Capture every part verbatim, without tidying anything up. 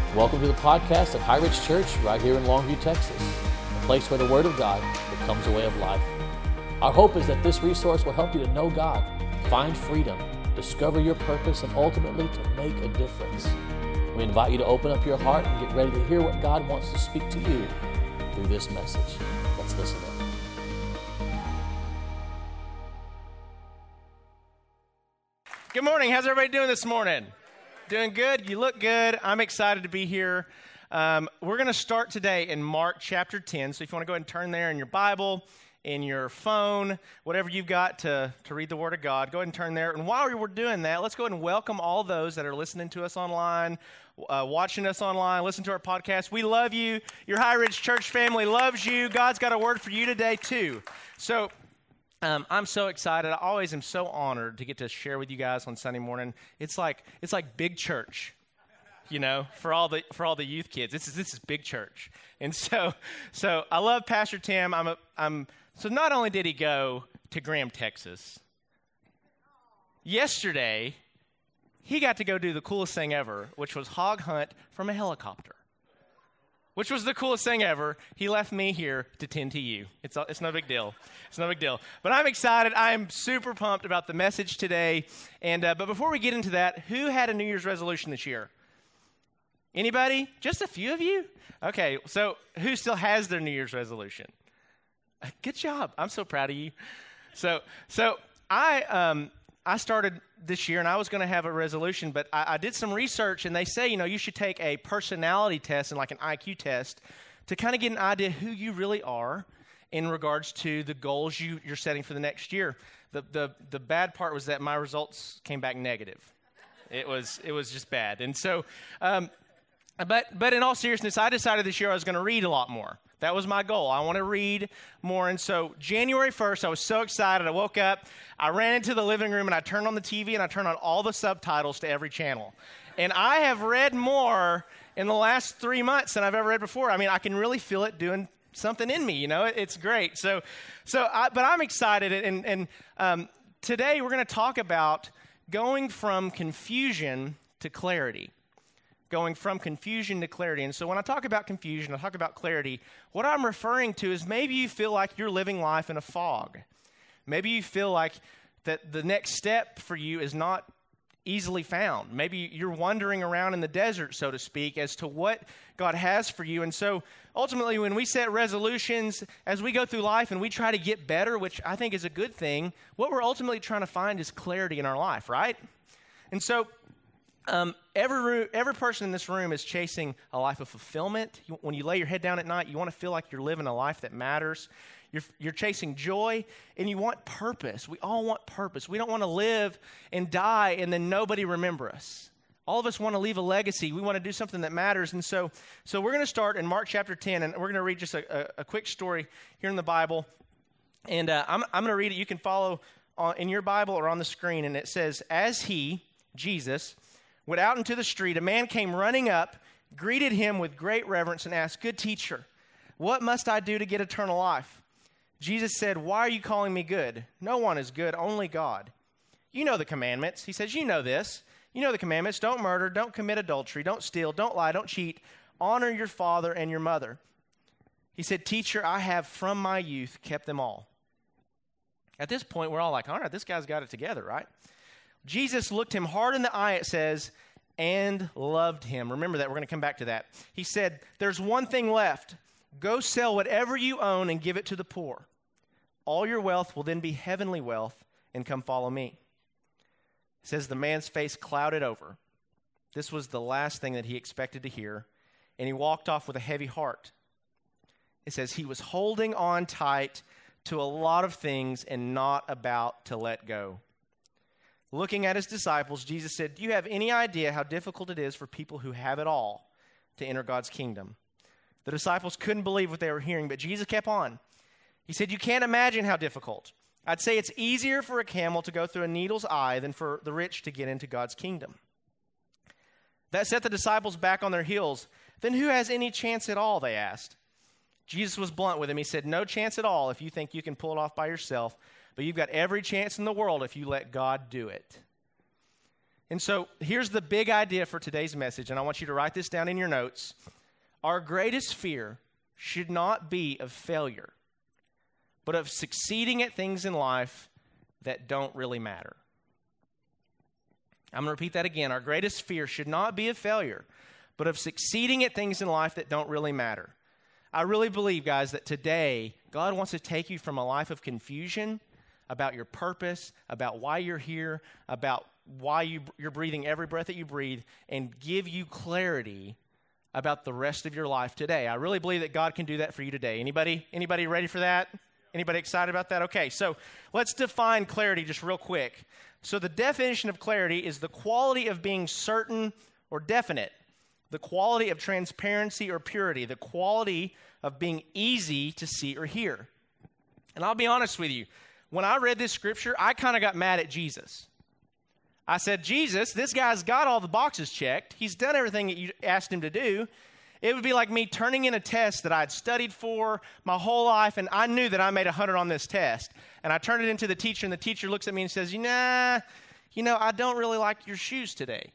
Welcome to the podcast of High Ridge Church right here in Longview, Texas, a place where the Word of God becomes a way of life. Our hope is that this resource will help you to know God, find freedom, discover your purpose, and ultimately to make a difference. We invite you to open up your heart and get ready to hear what God wants to speak to you through this message. Let's listen in. Good morning. How's everybody doing this morning? Doing good? You look good. I'm excited to be here. Um, we're going to start today in Mark chapter ten. So if you want to go ahead and turn there in your Bible, in your phone, whatever you've got to, to read the Word of God, go ahead and turn there. And while we're doing that, let's go ahead and welcome all those that are listening to us online, uh, watching us online, listen to our podcast. We love you. Your High Ridge Church family loves you. God's got a word for you today too. So Um, I'm so excited. I always am so honored to get to share with you guys on Sunday morning. It's like it's like big church, you know, for all the for all the youth kids. This is this is big church, and so so I love Pastor Tim. I'm a, I'm so not only did he go to Graham, Texas, yesterday he got to go do the coolest thing ever, which was hog hunt from a helicopter. Which was the coolest thing ever. He left me here to tend to you. It's it's no big deal. It's no big deal. But I'm excited. I'm super pumped about the message today. And uh, but before we get into that, who had a New Year's resolution this year? Anybody? Just a few of you? Okay. So who still has their New Year's resolution? Good job. I'm so proud of you. So so I um I started this year, and I was going to have a resolution, but I, I did some research, and they say, you know, you should take a personality test and like an I Q test to kind of get an idea who you really are in regards to the goals you, you're setting for the next year. The, the the bad part was that my results came back negative. It was it was just bad. And so, um, but but in all seriousness, I decided this year I was going to read a lot more. That was my goal. I want to read more. And so January first, I was so excited. I woke up, I ran into the living room, and I turned on the T V, and I turned on all the subtitles to every channel. And I have read more in the last three months than I've ever read before. I mean, I can really feel it doing something in me, you know. It, it's great. So, so, I, but I'm excited. And, and um, today we're going to talk about going from confusion to clarity. Going from confusion to clarity. And so when I talk about confusion, I talk about clarity, what I'm referring to is maybe you feel like you're living life in a fog. Maybe you feel like that the next step for you is not easily found. Maybe you're wandering around in the desert, so to speak, as to what God has for you. And so ultimately, when we set resolutions, as we go through life and we try to get better, which I think is a good thing, what we're ultimately trying to find is clarity in our life, right? And so Um, every every person in this room is chasing a life of fulfillment. You, when you lay your head down at night, you want to feel like you're living a life that matters. You're, you're chasing joy, and you want purpose. We all want purpose. We don't want to live and die and then nobody remember us. All of us want to leave a legacy. We want to do something that matters. And so, so we're going to start in Mark chapter ten, and we're going to read just a, a, a quick story here in the Bible. And uh, I'm, I'm going to read it. You can follow on, in your Bible or on the screen. And it says, as he, Jesus, went out into the street, a man came running up, greeted him with great reverence, and asked, "Good teacher, what must I do to get eternal life?" Jesus said, "Why are you calling me good? No one is good, only God. You know the commandments." He says, "You know this. You know the commandments. Don't murder, don't commit adultery, don't steal, don't lie, don't cheat. Honor your father and your mother." He said, "Teacher, I have from my youth kept them all." At this point, we're all like, all right, this guy's got it together, right? Jesus looked him hard in the eye, it says, and loved him. Remember that. We're going to come back to that. He said, "There's one thing left. Go sell whatever you own and give it to the poor. All your wealth will then be heavenly wealth, and come follow me." It says the man's face clouded over. This was the last thing that he expected to hear, and he walked off with a heavy heart. It says he was holding on tight to a lot of things and not about to let go. Looking at his disciples, Jesus said, "Do you have any idea how difficult it is for people who have it all to enter God's kingdom?" The disciples couldn't believe what they were hearing, but Jesus kept on. He said, "You can't imagine how difficult. I'd say it's easier for a camel to go through a needle's eye than for the rich to get into God's kingdom." That set the disciples back on their heels. "Then who has any chance at all?" they asked. Jesus was blunt with him. He said, "No chance at all if you think you can pull it off by yourself. But you've got every chance in the world if you let God do it." And so here's the big idea for today's message, and I want you to write this down in your notes. Our greatest fear should not be of failure, but of succeeding at things in life that don't really matter. I'm going to repeat that again. Our greatest fear should not be of failure, but of succeeding at things in life that don't really matter. I really believe, guys, that today God wants to take you from a life of confusion about your purpose, about why you're here, about why you, you're breathing every breath that you breathe, and give you clarity about the rest of your life today. I really believe that God can do that for you today. Anybody, anybody ready for that? Anybody excited about that? Okay, so let's define clarity just real quick. So the definition of clarity is the quality of being certain or definite, the quality of transparency or purity, the quality of being easy to see or hear. And I'll be honest with you, when I read this scripture, I kind of got mad at Jesus. I said, Jesus, this guy's got all the boxes checked. He's done everything that you asked him to do. It would be like me turning in a test that I'd studied for my whole life, and I knew that I made one hundred on this test. And I turned it into the teacher, and the teacher looks at me and says, nah, you know, I don't really like your shoes today.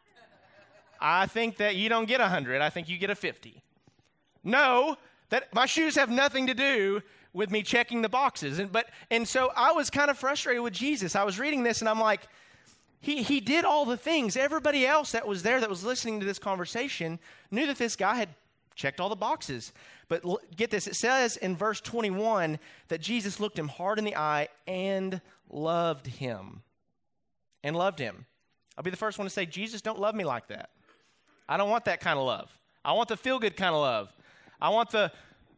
I think that you don't get one hundred. I think you get a fifty. No, that my shoes have nothing to do with me checking the boxes. And but and so I was kind of frustrated with Jesus. I was reading this, and I'm like, He he did all the things. Everybody else that was there that was listening to this conversation knew that this guy had checked all the boxes. But l- get this, it says in verse twenty-one that Jesus looked him hard in the eye and loved him. And loved him. I'll be the first one to say, Jesus, don't love me like that. I don't want that kind of love. I want the feel-good kind of love. I want the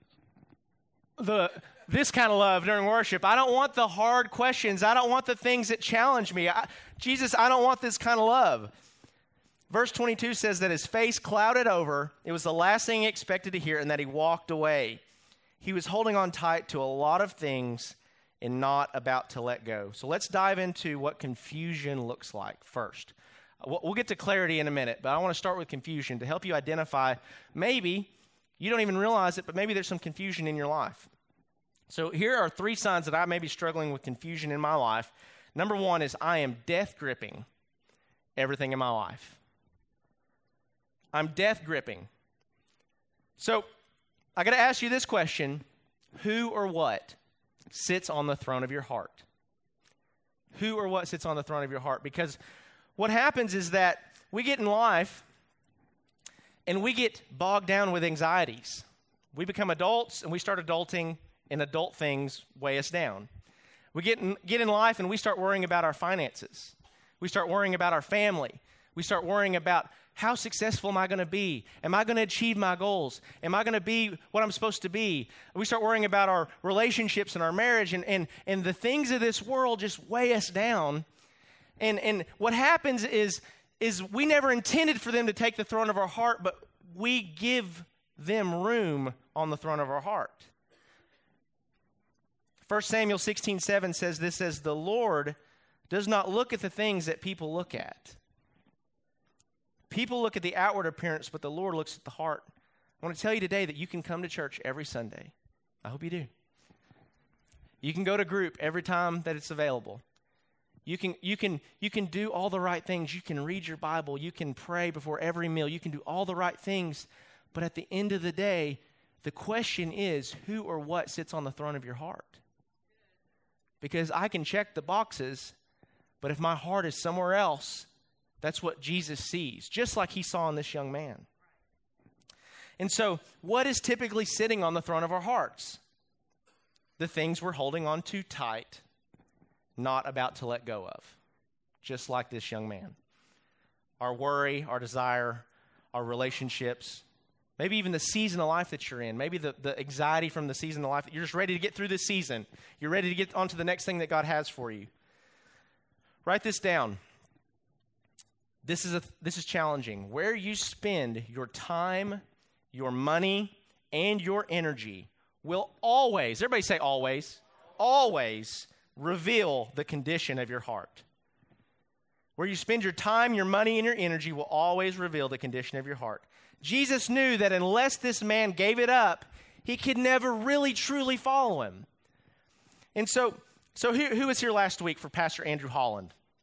the this kind of love during worship. I don't want the hard questions. I don't want the things that challenge me. I, Jesus, I don't want this kind of love. Verse twenty-two says that his face clouded over. It was the last thing he expected to hear, and that he walked away. He was holding on tight to a lot of things and not about to let go. So let's dive into what confusion looks like first. We'll get to clarity in a minute, but I want to start with confusion to help you identify, maybe you don't even realize it, but maybe there's some confusion in your life. So here are three signs that I may be struggling with confusion in my life. Number one is I am death gripping everything in my life. I'm death gripping. So I got to ask you this question. Who or what sits on the throne of your heart? Who or what sits on the throne of your heart? Because what happens is that we get in life and we get bogged down with anxieties. We become adults and we start adulting, and adult things weigh us down. We get in, get in life and we start worrying about our finances. We start worrying about our family. We start worrying about, how successful am I going to be? Am I going to achieve my goals? Am I going to be what I'm supposed to be? We start worrying about our relationships and our marriage, and, and, and the things of this world just weigh us down. And, and what happens is, is we never intended for them to take the throne of our heart, but we give them room on the throne of our heart. First Samuel sixteen seven says this, says, the Lord does not look at the things that people look at. People look at the outward appearance, but the Lord looks at the heart. I want to tell you today that you can come to church every Sunday. I hope you do. You can go to group every time that it's available. You can, you can, you can do all the right things. You can read your Bible. You can pray before every meal. You can do all the right things. But at the end of the day, the question is, who or what sits on the throne of your heart? Because I can check the boxes, but if my heart is somewhere else, that's what Jesus sees, just like he saw in this young man. And so, what is typically sitting on the throne of our hearts? The things we're holding on too tight, not about to let go of, just like this young man. Our worry, our desire, our relationships, maybe even the season of life that you're in, maybe the, the anxiety from the season of life that you're just ready to get through this season. You're ready to get on to the next thing that God has for you. Write this down. This is a, this is challenging. Where you spend your time, your money, and your energy will always, everybody say always, always reveal the condition of your heart. Where you spend your time, your money, and your energy will always reveal the condition of your heart. Jesus knew that unless this man gave it up, he could never really, truly follow him. And so, so who, who was here last week for Pastor Andrew Holland?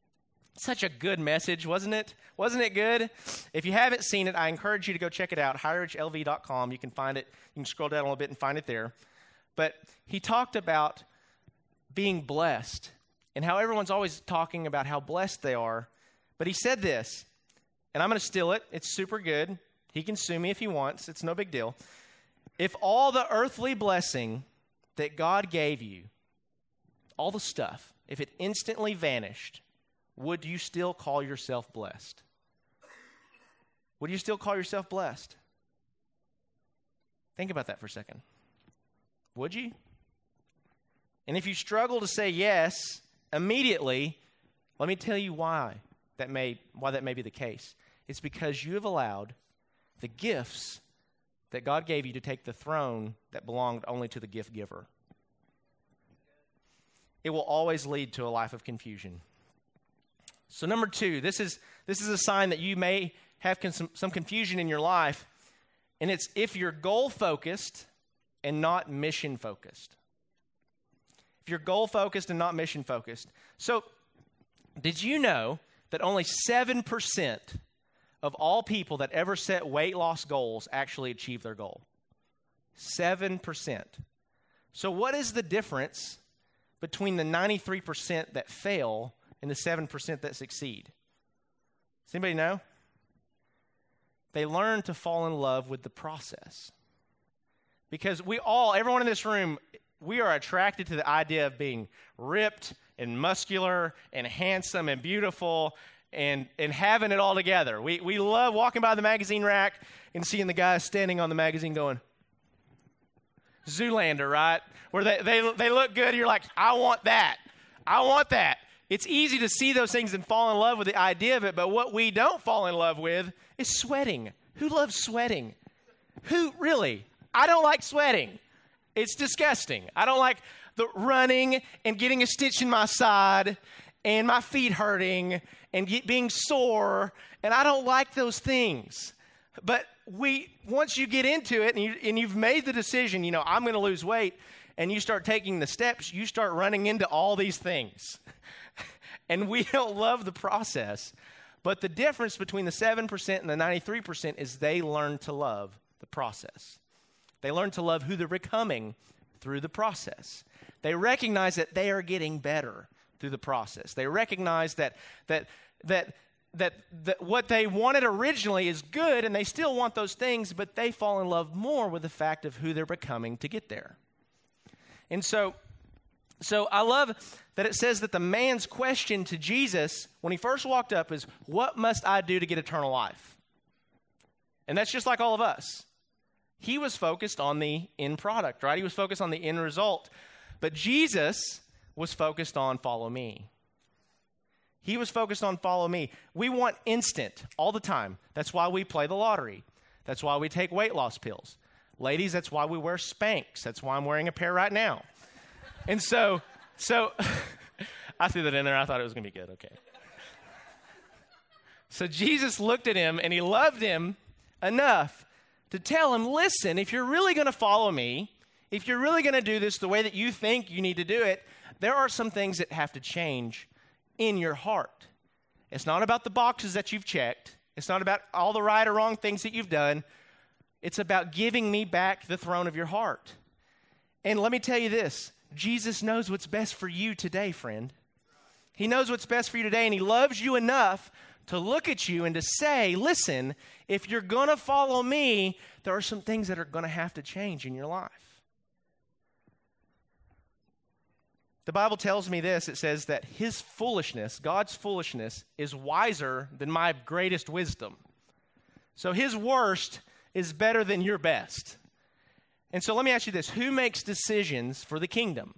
Such a good message, wasn't it? Wasn't it good? If you haven't seen it, I encourage you to go check it out, high ridge L V dot com. You can find it. You can scroll down a little bit and find it there. But he talked about being blessed and how everyone's always talking about how blessed they are. But he said this, and I'm going to steal it. It's super good. He can sue me if he wants. It's no big deal. If all the earthly blessing that God gave you, all the stuff, if it instantly vanished, would you still call yourself blessed? Would you still call yourself blessed? Think about that for a second. Would you? And if you struggle to say yes immediately, let me tell you why that may why that may be the case. It's because you have allowed the gifts that God gave you to take the throne that belonged only to the gift giver. It will always lead to a life of confusion. So number two, this is this is a sign that you may have con- some, some confusion in your life, and it's if you're goal-focused and not mission-focused. If you're goal-focused and not mission-focused. So did you know that only seven percent of all people that ever set weight loss goals actually achieve their goal? seven percent. So what is the difference between the ninety-three percent that fail and the seven percent that succeed? Does anybody know? They learn to fall in love with the process. Because we all, everyone in this room, we are attracted to the idea of being ripped and muscular and handsome and beautiful and, and having it all together. We, we love walking by the magazine rack and seeing the guys standing on the magazine going, Zoolander, right? Where they, they, they look good. You're like, I want that. I want that. It's easy to see those things and fall in love with the idea of it, but what we don't fall in love with is sweating. Who loves sweating? Who, really? I don't like sweating. It's disgusting. I don't like the running and getting a stitch in my side and my feet hurting and get, being sore, and I don't like those things. But we, once you get into it and, you, and you've made the decision, you know, I'm going to lose weight, and you start taking the steps, you start running into all these things. And we don't love the process. But the difference between the seven percent and the ninety-three percent is they learn to love the process. They learn to love who they're becoming through the process. They recognize that they are getting better through the process. They recognize that that that that, that what they wanted originally is good, and they still want those things, but they fall in love more with the fact of who they're becoming to get there. And so, so I love that it says that the man's question to Jesus when he first walked up is, what must I do to get eternal life? And that's just like all of us. He was focused on the end product, right? He was focused on the end result. But Jesus was focused on follow me. He was focused on follow me. We want instant all the time. That's why we play the lottery. That's why we take weight loss pills. Ladies, that's why we wear Spanx. That's why I'm wearing a pair right now. And so, so I threw that in there. I thought it was going to be good. Okay. So Jesus looked at him and he loved him enough to tell him, listen, if you're really going to follow me, if you're really going to do this the way that you think you need to do it, there are some things that have to change in your heart. It's not about the boxes that you've checked. It's not about all the right or wrong things that you've done. It's about giving me back the throne of your heart. And let me tell you this, Jesus knows what's best for you today, friend. He knows what's best for you today, and he loves you enough to look at you and to say, listen, if you're going to follow me, there are some things that are going to have to change in your life. The Bible tells me this. It says that his foolishness, God's foolishness, is wiser than my greatest wisdom. So his worst is better than your best. And so let me ask you this. Who makes decisions for the kingdom?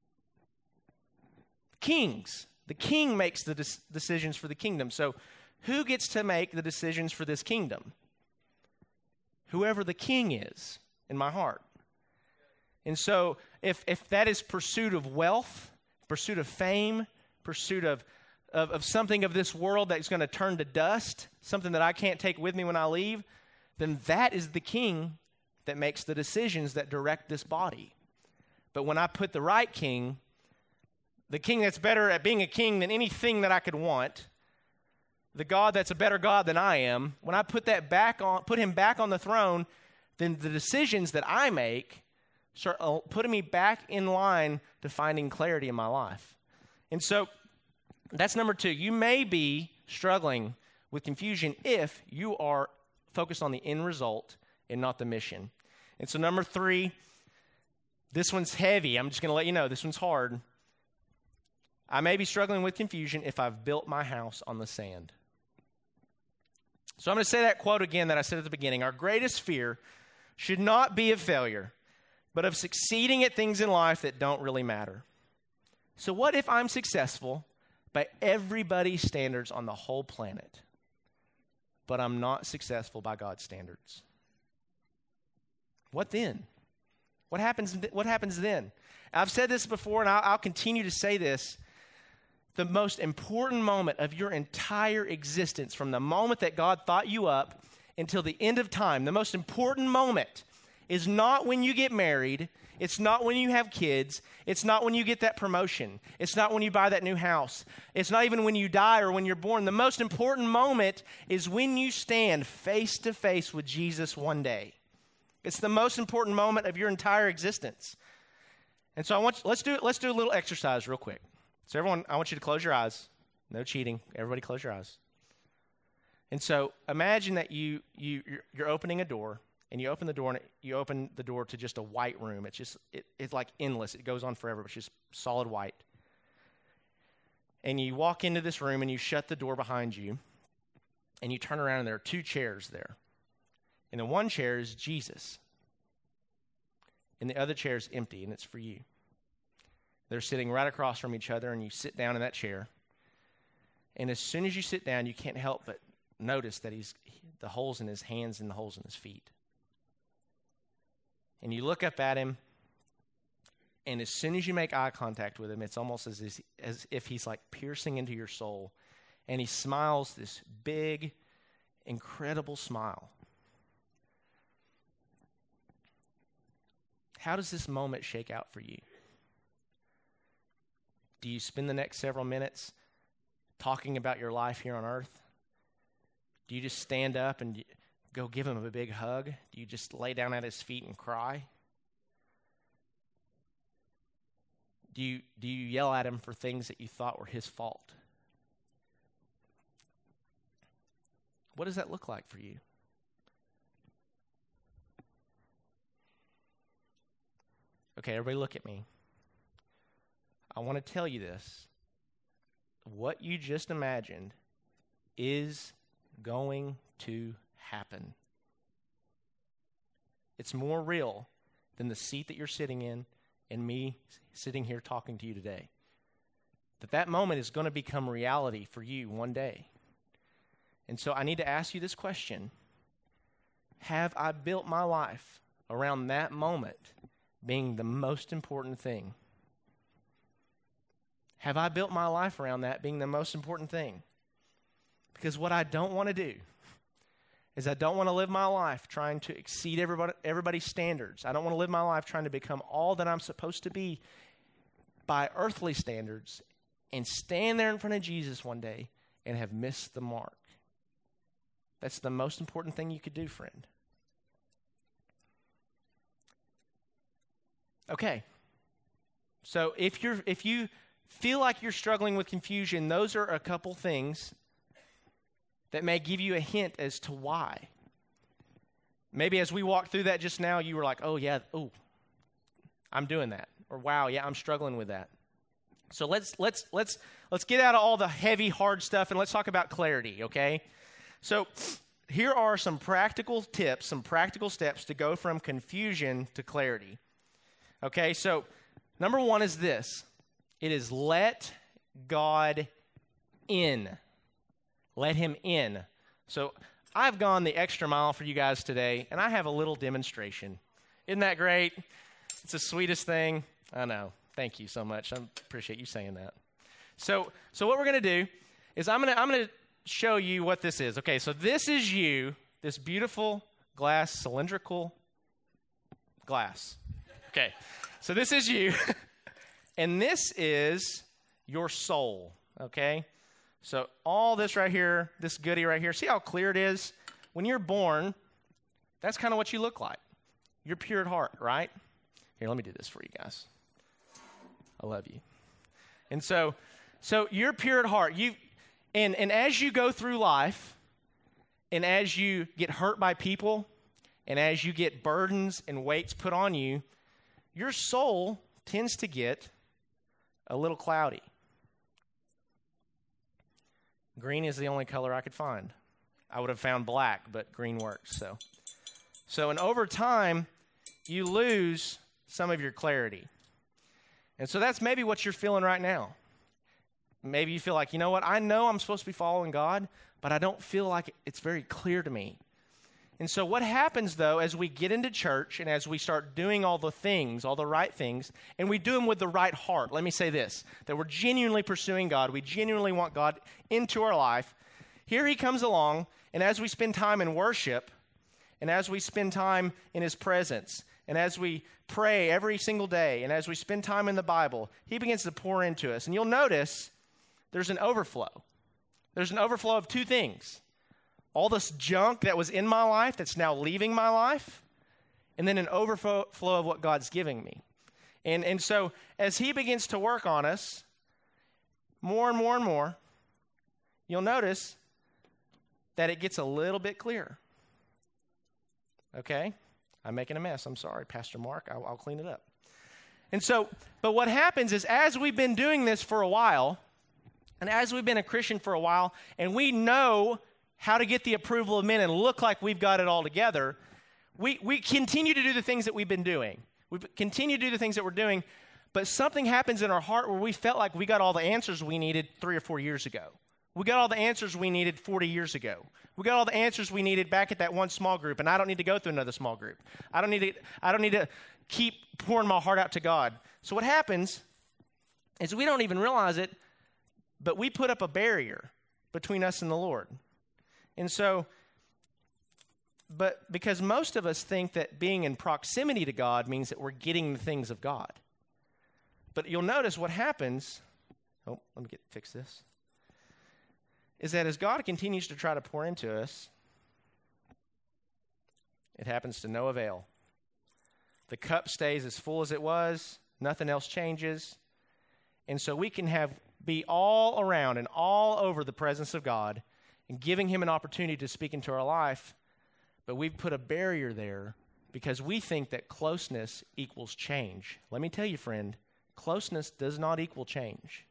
Kings. The king makes the de- decisions for the kingdom. So who gets to make the decisions for this kingdom? Whoever the king is in my heart. And so if if that is pursuit of wealth, pursuit of fame, pursuit of, of, of something of this world that's going to turn to dust, something that I can't take with me when I leave, then that is the king that makes the decisions that direct this body. But when I put the right king, the king that's better at being a king than anything that I could want, the God that's a better God than I am, when I put that back on, put him back on the throne, then the decisions that I make start putting me back in line to finding clarity in my life. And so that's number two. You may be struggling with confusion if you are focused on the end result and not the mission. And so number three, this one's heavy. I'm just going to let you know this one's hard. I may be struggling with confusion if I've built my house on the sand. So I'm going to say that quote again that I said at the beginning. Our greatest fear should not be of failure, but of succeeding at things in life that don't really matter. So what if I'm successful by everybody's standards on the whole planet, but I'm not successful by God's standards? What then? What happens, what happens then? I've said this before, and I'll, I'll continue to say this. The most important moment of your entire existence, from the moment that God thought you up until the end of time, the most important moment is not when you get married. It's not when you have kids. It's not when you get that promotion. It's not when you buy that new house. It's not even when you die or when you're born. The most important moment is when you stand face to face with Jesus one day. It's the most important moment of your entire existence. And so I want you, let's do let's do a little exercise real quick. So everyone, I want you to close your eyes. No cheating. Everybody close your eyes. And so imagine that you you you're, you're opening a door, and you open the door and you open the door to just a white room. It's just it, it's like endless. It goes on forever, but it's just solid white. And you walk into this room and you shut the door behind you, and you turn around and there are two chairs there. And the one chair is Jesus. And the other chair is empty, and it's for you. They're sitting right across from each other, and you sit down in that chair. And as soon as you sit down, you can't help but notice that he's the holes in his hands and the holes in his feet. And you look up at him, and as soon as you make eye contact with him, it's almost as if, as if he's like piercing into your soul. And he smiles this big, incredible smile. How does this moment shake out for you? Do you spend the next several minutes talking about your life here on earth? Do you just stand up and go give him a big hug? Do you just lay down at his feet and cry? Do you, do you yell at him for things that you thought were his fault? What does that look like for you? Okay, everybody look at me. I want to tell you this. What you just imagined is going to happen. It's more real than the seat that you're sitting in and me sitting here talking to you today. That that moment is going to become reality for you one day. And so I need to ask you this question. Have I built my life around that moment being the most important thing? Have I built my life around that being the most important thing? Because what I don't want to do is I don't want to live my life trying to exceed everybody, everybody's standards. I don't want to live my life trying to become all that I'm supposed to be by earthly standards and stand there in front of Jesus one day and have missed the mark. That's the most important thing you could do, friend. Okay. So if you're if you feel like you're struggling with confusion, those are a couple things that may give you a hint as to why. Maybe as we walked through that just now, you were like, oh, yeah, oh, I'm doing that. Or, wow, yeah, I'm struggling with that. So let's let's let's let's get out of all the heavy, hard stuff, and let's talk about clarity, okay? So here are some practical tips, some practical steps to go from confusion to clarity. Okay, so number one is this. It is let God in. Let him in. So I've gone the extra mile for you guys today, and I have a little demonstration. Isn't that great? It's the sweetest thing. I know. Thank you so much. I appreciate you saying that. So so what we're going to do is I'm going to I'm going to show you what this is. Okay, so this is you, this beautiful glass, cylindrical glass. Okay, so this is you, and this is your soul, okay? So all this right here, this goodie right here, see how clear it is? When you're born, that's kind of what you look like. You're pure at heart, right? Here, let me do this for you guys. I love you. And so, so you're pure at heart. You, and, and as you go through life, and as you get hurt by people, and as you get burdens and weights put on you, your soul tends to get a little cloudy. Green is the only color I could find. I would have found black, but green works. So, so and over time, you lose some of your clarity. And so that's maybe what you're feeling right now. Maybe you feel like, you know what, I know I'm supposed to be following God, but I don't feel like it's very clear to me. And so what happens, though, as we get into church and as we start doing all the things, all the right things, and we do them with the right heart, let me say this, that we're genuinely pursuing God, we genuinely want God into our life, here he comes along, and as we spend time in worship, and as we spend time in his presence, and as we pray every single day, and as we spend time in the Bible, he begins to pour into us. And you'll notice there's an overflow. There's an overflow of two things. All this junk that was in my life that's now leaving my life, and then an overflow of what God's giving me. And, and so as he begins to work on us, more and more and more, you'll notice that it gets a little bit clearer. Okay? I'm making a mess. I'm sorry, Pastor Mark. I'll, I'll clean it up. And so, but what happens is as we've been doing this for a while, and as we've been a Christian for a while, and we know how to get the approval of men and look like we've got it all together, we, we continue to do the things that we've been doing. We continue to do the things that we're doing, but something happens in our heart where we felt like we got all the answers we needed three or four years ago. We got all the answers we needed forty years ago. We got all the answers we needed back at that one small group, and I don't need to go through another small group. I don't need to, I don't need to keep pouring my heart out to God. So what happens is we don't even realize it, but we put up a barrier between us and the Lord. And so, but because most of us think that being in proximity to God means that we're getting the things of God. But you'll notice what happens, oh, let me get fix this, is that as God continues to try to pour into us, it happens to no avail. The cup stays as full as it was, nothing else changes, and so we can have be all around and all over the presence of God and giving him an opportunity to speak into our life, but we've put a barrier there because we think that closeness equals change. Let me tell you, friend, closeness does not equal change.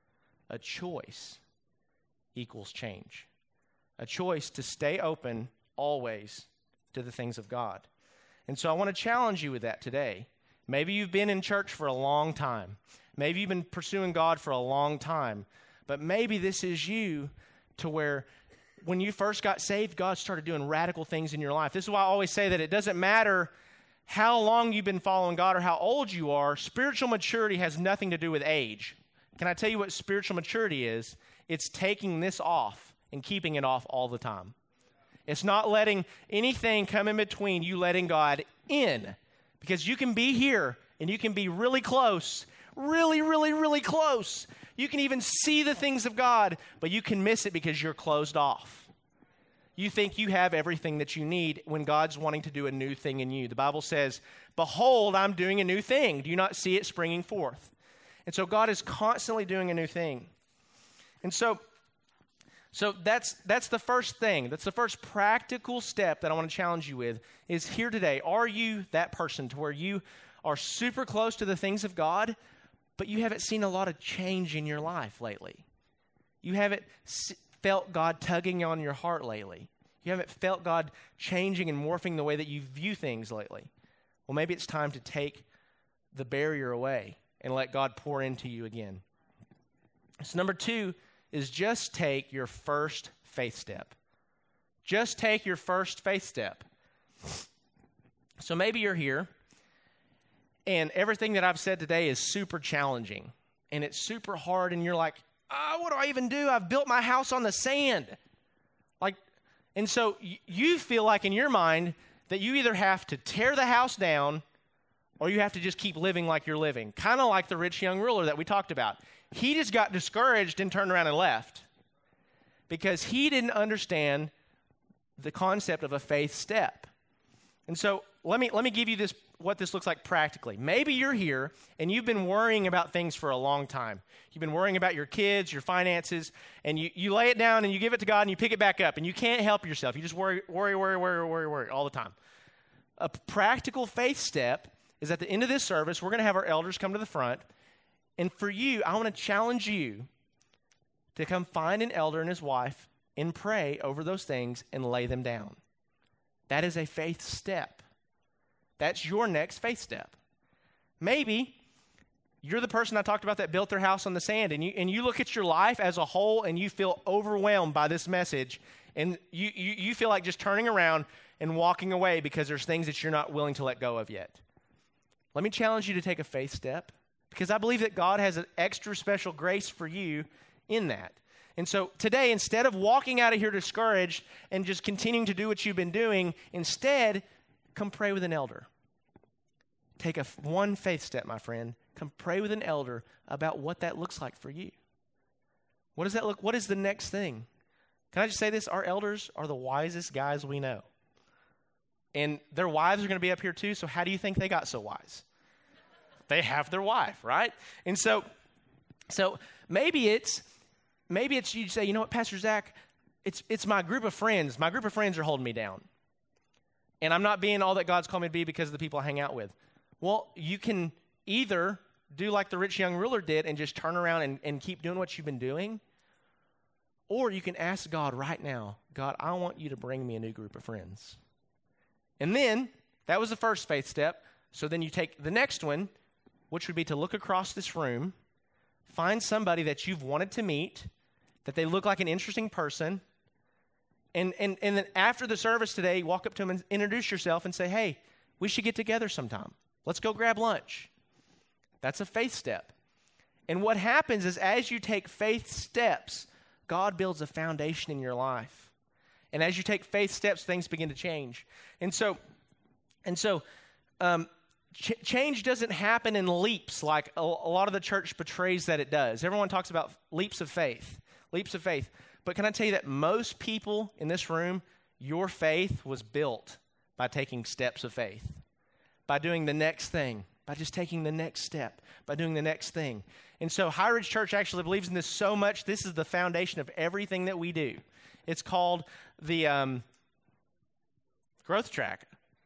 A choice equals change. A choice to stay open always to the things of God. And so I want to challenge you with that today. Maybe you've been in church for a long time. Maybe you've been pursuing God for a long time. But maybe this is you to where when you first got saved, God started doing radical things in your life. This is why I always say that it doesn't matter how long you've been following God or how old you are. Spiritual maturity has nothing to do with age. Can I tell you what spiritual maturity is? It's taking this off and keeping it off all the time. It's not letting anything come in between you letting God in. Because you can be here and you can be really close, really, really, really close. You can even see the things of God, but you can miss it because you're closed off. You think you have everything that you need when God's wanting to do a new thing in you. The Bible says, behold, I'm doing a new thing. Do you not see it springing forth? And so God is constantly doing a new thing. And so, so that's that's the first thing. That's the first practical step that I want to challenge you with is here today. Are you that person to where you are super close to the things of God, but you haven't seen a lot of change in your life lately? You haven't felt God tugging on your heart lately. You haven't felt God changing and morphing the way that you view things lately. Well, maybe it's time to take the barrier away and let God pour into you again. So number two is just take your first faith step. Just take your first faith step. So maybe you're here, and everything that I've said today is super challenging, and it's super hard, and you're like, oh, what do I even do? I've built my house on the sand. Like, and so y- you feel like in your mind that you either have to tear the house down or you have to just keep living like you're living. Kind of like the rich young ruler that we talked about. He just got discouraged and turned around and left. because he didn't understand the concept of a faith step. And so let me let me give you this what this looks like practically. Maybe you're here and you've been worrying about things for a long time. You've been worrying about your kids, your finances, and you, you lay it down and you give it to God and you pick it back up and you can't help yourself. You just worry, worry, worry, worry, worry, worry all the time. A practical faith step is at the end of this service, we're going to have our elders come to the front. And for you, I want to challenge you to come find an elder and his wife and pray over those things and lay them down. That is a faith step. That's your next faith step. Maybe you're the person I talked about that built their house on the sand, and you and you look at your life as a whole and you feel overwhelmed by this message, and you, you, you feel like just turning around and walking away because there's things that you're not willing to let go of yet. Let me challenge you to take a faith step, because I believe that God has an extra special grace for you in that. And so today, instead of walking out of here discouraged and just continuing to do what you've been doing, instead, come pray with an elder. Take a one faith step, my friend. Come pray with an elder about what that looks like for you. What does that look? What is the next thing? Can I just say this? Our elders are the wisest guys we know. And their wives are going to be up here too, so how do you think they got so wise? They have their wife, right? And so, so maybe it's maybe it's you say, you know what, Pastor Zach, it's it's my group of friends. My group of friends are holding me down. And I'm not being all that God's called me to be because of the people I hang out with. Well, you can either do like the rich young ruler did and just turn around and, and keep doing what you've been doing, or you can ask God right now, God, I want you to bring me a new group of friends. And then, that was the first faith step. So then you take the next one, which would be to look across this room, find somebody that you've wanted to meet, that they look like an interesting person, and, and, and then after the service today, walk up to them and introduce yourself and say, hey, we should get together sometime. Let's go grab lunch. That's a faith step. And what happens is as you take faith steps, God builds a foundation in your life. And as you take faith steps, things begin to change. And so, and so, um, ch- change doesn't happen in leaps like a, a lot of the church portrays that it does. Everyone talks about leaps of faith, leaps of faith. But can I tell you that most people in this room, your faith was built by taking steps of faith, by doing the next thing, by just taking the next step, by doing the next thing. And so High Ridge Church actually believes in this so much. This is the foundation of everything that we do. It's called the um, growth track.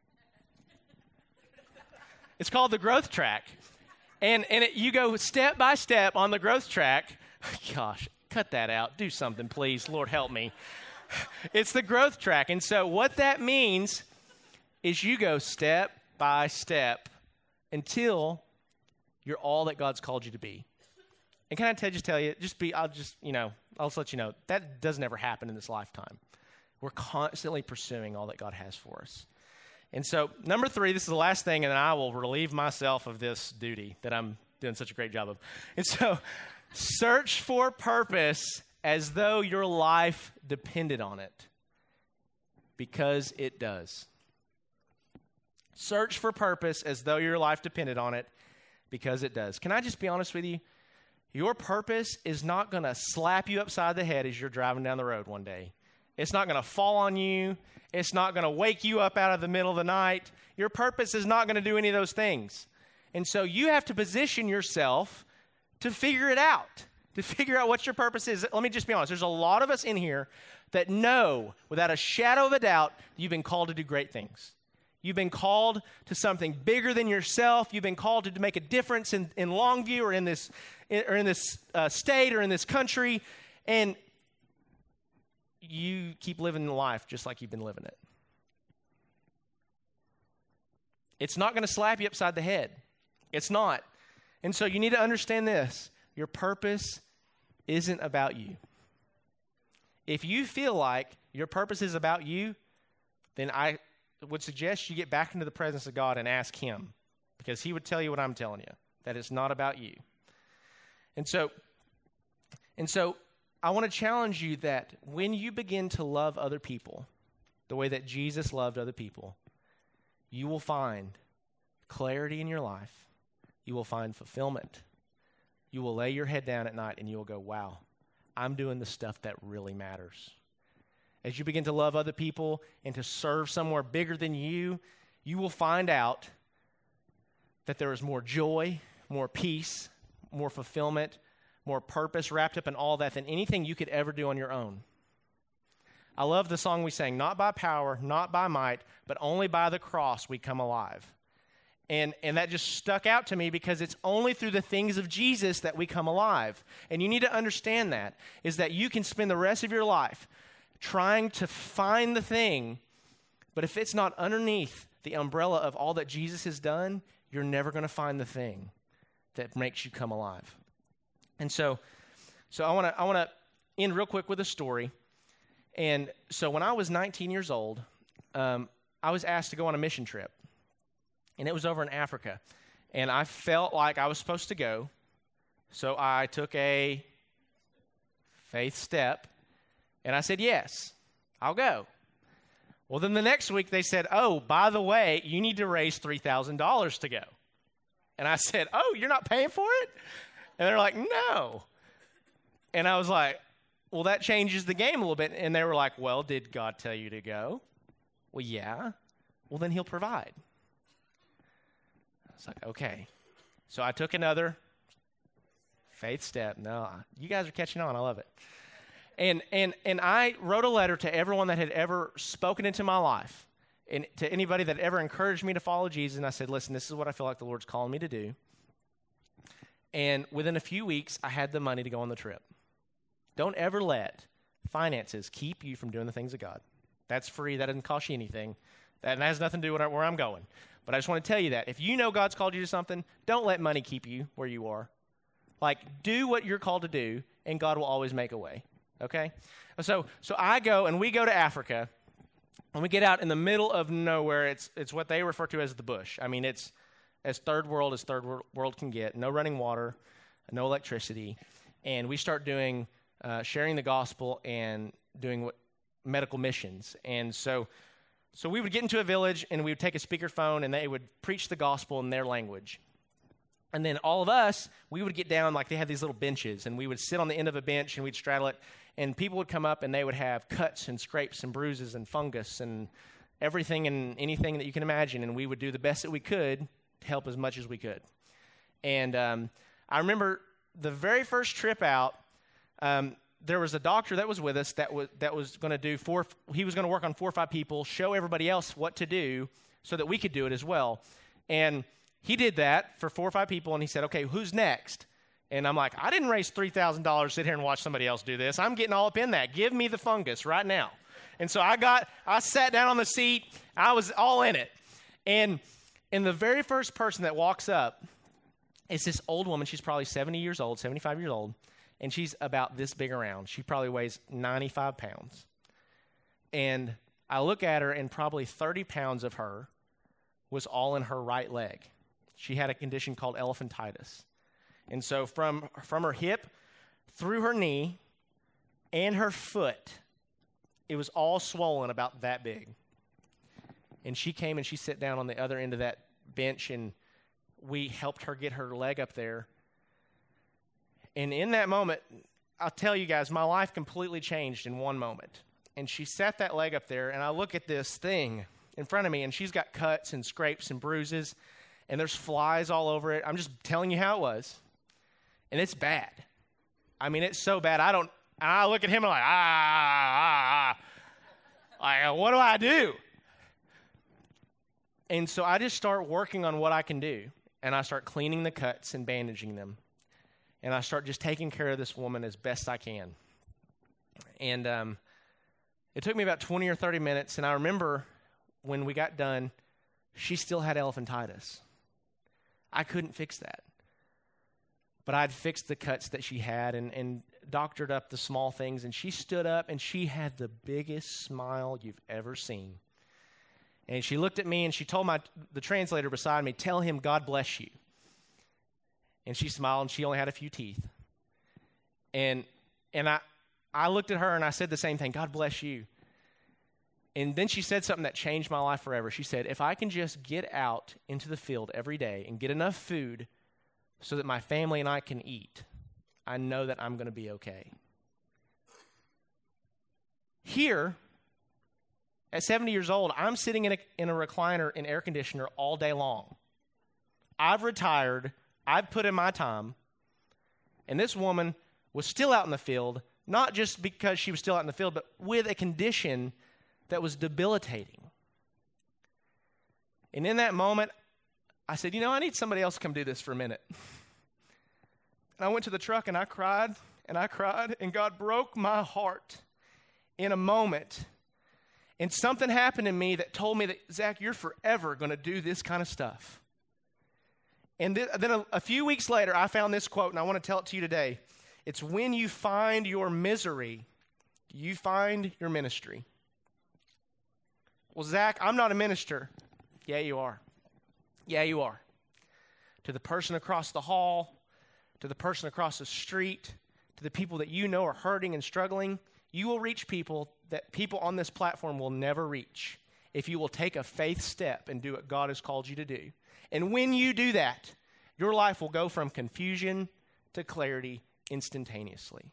It's called the growth track. And, and it, you go step by step on the growth track. Gosh, cut that out. Do something, please. Lord, help me. It's the growth track. And so what that means is you go step by step until you're all that God's called you to be. And can I tell, just tell you, just be, I'll just, you know, I'll just let you know, that doesn't ever happen in this lifetime. We're constantly pursuing all that God has for us. And so, number three, this is the last thing, and then I will relieve myself of this duty that I'm doing such a great job of. And so, search for purpose as though your life depended on it, because it does. Search for purpose as though your life depended on it, because it does. Can I just be honest with you? Your purpose is not going to slap you upside the head as you're driving down the road one day. It's not going to fall on you. It's not going to wake you up out of the middle of the night. Your purpose is not going to do any of those things. And so you have to position yourself to figure it out, to figure out what your purpose is. Let me just be honest. There's a lot of us in here that know without a shadow of a doubt you've been called to do great things. You've been called to something bigger than yourself. You've been called to make a difference in, in Longview or in this, or in this uh, state or in this country. And you keep living life just like you've been living it. It's not going to slap you upside the head. It's not. And so you need to understand this. Your purpose isn't about you. If you feel like your purpose is about you, then I would suggest you get back into the presence of God and ask Him, because He would tell you what I'm telling you, that it's not about you. And so, and so I want to challenge you that when you begin to love other people the way that Jesus loved other people, you will find clarity in your life. You will find fulfillment. You will lay your head down at night and you will go, wow, I'm doing the stuff that really matters. As you begin to love other people and to serve somewhere bigger than you, you will find out that there is more joy, more peace, more fulfillment, more purpose wrapped up in all that than anything you could ever do on your own. I love the song we sang, not by power, not by might, but only by the cross we come alive. And, and that just stuck out to me because it's only through the things of Jesus that we come alive. And you need to understand that, is that you can spend the rest of your life trying to find the thing, but if it's not underneath the umbrella of all that Jesus has done, you're never going to find the thing that makes you come alive. And so, so I want to I want to end real quick with a story. And so when I was nineteen years old, um, I was asked to go on a mission trip. And it was over in Africa. And I felt like I was supposed to go. So I took a faith step. And I said, yes, I'll go. Well, then the next week they said, oh, by the way, you need to raise three thousand dollars to go. And I said, oh, you're not paying for it? And they're like, no. And I was like, well, that changes the game a little bit. And they were like, well, did God tell you to go? Well, yeah. Well, then he'll provide. I was like, okay. So I took another faith step. No, you guys are catching on. I love it. And and and I wrote a letter to everyone that had ever spoken into my life and to anybody that ever encouraged me to follow Jesus. And I said, listen, this is what I feel like the Lord's calling me to do. And within a few weeks, I had the money to go on the trip. Don't ever let finances keep you from doing the things of God. That's free. That doesn't cost you anything. That has nothing to do with where I'm going. But I just want to tell you that. If you know God's called you to something, don't let money keep you where you are. Like, do what you're called to do, and God will always make a way. Okay? So so I go, and we go to Africa, and we get out in the middle of nowhere. It's it's what they refer to as the bush. I mean, it's as third world as third world can get. No running water, no electricity. And we start doing, uh, sharing the gospel and doing what, medical missions. And so so we would get into a village, and we would take a speakerphone, and they would preach the gospel in their language. And then all of us, we would get down, like they had these little benches, and we would sit on the end of a bench, and we'd straddle it, and people would come up, and they would have cuts and scrapes and bruises and fungus and everything and anything that you can imagine, and we would do the best that we could to help as much as we could. And um, I remember the very first trip out, um, there was a doctor that was with us that was that was going to do four, he was going to work on four or five people, show everybody else what to do so that we could do it as well. And he did that for four or five people, and he said, okay, who's next? And I'm like, I didn't raise three thousand dollars to sit here and watch somebody else do this. I'm getting all up in that. Give me the fungus right now. And so I got, I sat down on the seat. I was all in it. And, and the very first person that walks up is this old woman. She's probably seventy years old, seventy-five years old, and she's about this big around. She probably weighs ninety-five pounds. And I look at her, and probably thirty pounds of her was all in her right leg. She had a condition called elephantitis. And so from, from her hip through her knee and her foot, it was all swollen about that big. And she came and she sat down on the other end of that bench, and we helped her get her leg up there. And in that moment, I'll tell you guys, my life completely changed in one moment. And she sat that leg up there, and I look at this thing in front of me, and she's got cuts and scrapes and bruises, and there's flies all over it. I'm just telling you how it was. And it's bad. I mean, it's so bad. I don't, I look at him and I'm like, ah, ah, ah. Like, what do I do? And so I just start working on what I can do. And I start cleaning the cuts and bandaging them. And I start just taking care of this woman as best I can. And um, it took me about twenty or thirty minutes. And I remember when we got done, she still had elephantitis. I couldn't fix that. But I'd fixed the cuts that she had and, and doctored up the small things. And she stood up, and she had the biggest smile you've ever seen. And she looked at me, and she told my the translator beside me, tell him God bless you. And she smiled, and she only had a few teeth. And and I I looked at her, and I said the same thing, God bless you. And then she said something that changed my life forever. She said, if I can just get out into the field every day and get enough food so that my family and I can eat, I know that I'm going to be okay. Here, at seventy years old, I'm sitting in a, in a recliner in air conditioner all day long. I've retired. I've put in my time. And this woman was still out in the field, not just because she was still out in the field, but with a condition that was debilitating. And in that moment, I said, you know, I need somebody else to come do this for a minute. And I went to the truck and I cried and I cried, and God broke my heart in a moment. And something happened in me that told me that, Zach, you're forever going to do this kind of stuff. And th- then a, a few weeks later, I found this quote, and I want to tell it to you today. It's, when you find your misery, you find your ministry. Well, Zach, I'm not a minister. Yeah, you are. Yeah, you are. To the person across the hall, to the person across the street, to the people that you know are hurting and struggling, you will reach people that people on this platform will never reach if you will take a faith step and do what God has called you to do. And when you do that, your life will go from confusion to clarity instantaneously.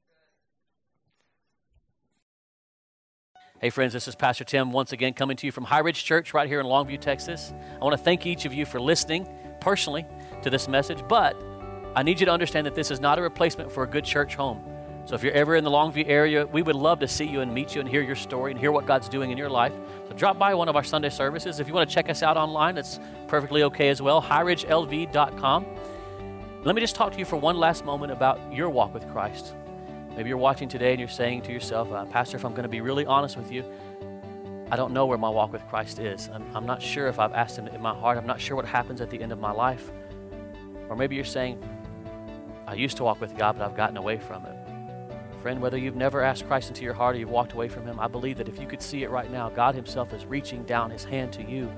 Hey friends, this is Pastor Tim once again coming to you from High Ridge Church right here in Longview, Texas. I want to thank each of you for listening personally to this message, but I need you to understand that this is not a replacement for a good church home. So if you're ever in the Longview area, we would love to see you and meet you and hear your story and hear what God's doing in your life. So drop by one of our Sunday services. If you want to check us out online, it's perfectly okay as well, high ridge L V dot com. Let me just talk to you for one last moment about your walk with Christ. Maybe you're watching today and you're saying to yourself, uh, Pastor, if I'm going to be really honest with you, I don't know where my walk with Christ is. I'm, I'm not sure if I've asked Him in my heart. I'm not sure what happens at the end of my life. Or maybe you're saying, I used to walk with God, but I've gotten away from Him. Friend, whether you've never asked Christ into your heart or you've walked away from Him, I believe that if you could see it right now, God Himself is reaching down His hand to you.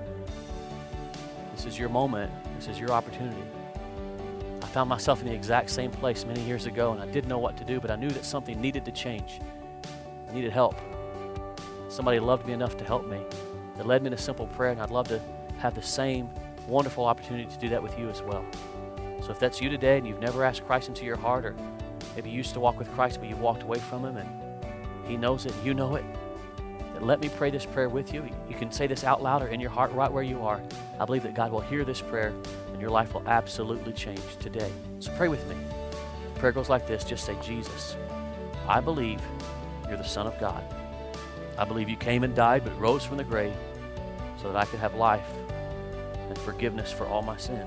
This is your moment. This is your opportunity. I found myself in the exact same place many years ago, and I didn't know what to do, but I knew that something needed to change. I needed help. Somebody loved me enough to help me. They led me in a simple prayer, and I'd love to have the same wonderful opportunity to do that with you as well. So if that's you today and you've never asked Christ into your heart, or maybe you used to walk with Christ, but you've walked away from Him, and He knows it, you know it, then let me pray this prayer with you. You can say this out loud or in your heart right where you are. I believe that God will hear this prayer, and your life will absolutely change today. So pray with me. The prayer goes like this. Just say, Jesus, I believe you're the Son of God. I believe you came and died but rose from the grave so that I could have life and forgiveness for all my sins.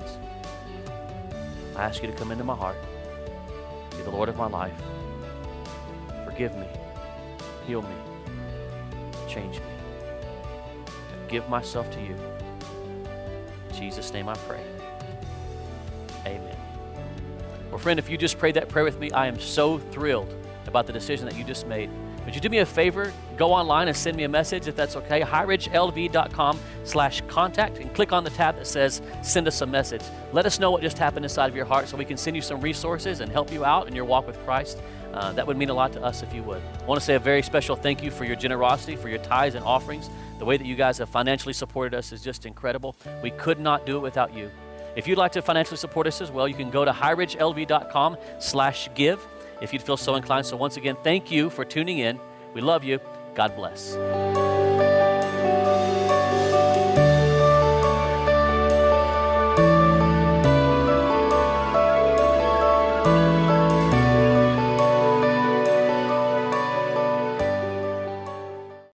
I ask you to come into my heart, be the Lord of my life. Forgive me, heal me, change me. I give myself to you. In Jesus' name I pray. Amen. Well, friend, if you just prayed that prayer with me, I am so thrilled about the decision that you just made. Would you do me a favor? Go online and send me a message if that's okay. high ridge L V dot com slash contact and click on the tab that says send us a message. Let us know what just happened inside of your heart so we can send you some resources and help you out in your walk with Christ. Uh, that would mean a lot to us if you would. I want to say a very special thank you for your generosity, for your tithes and offerings. The way that you guys have financially supported us is just incredible. We could not do it without you. If you'd like to financially support us as well, you can go to high ridge L V dot com slash give if you'd feel so inclined. So once again, thank you for tuning in. We love you. God bless.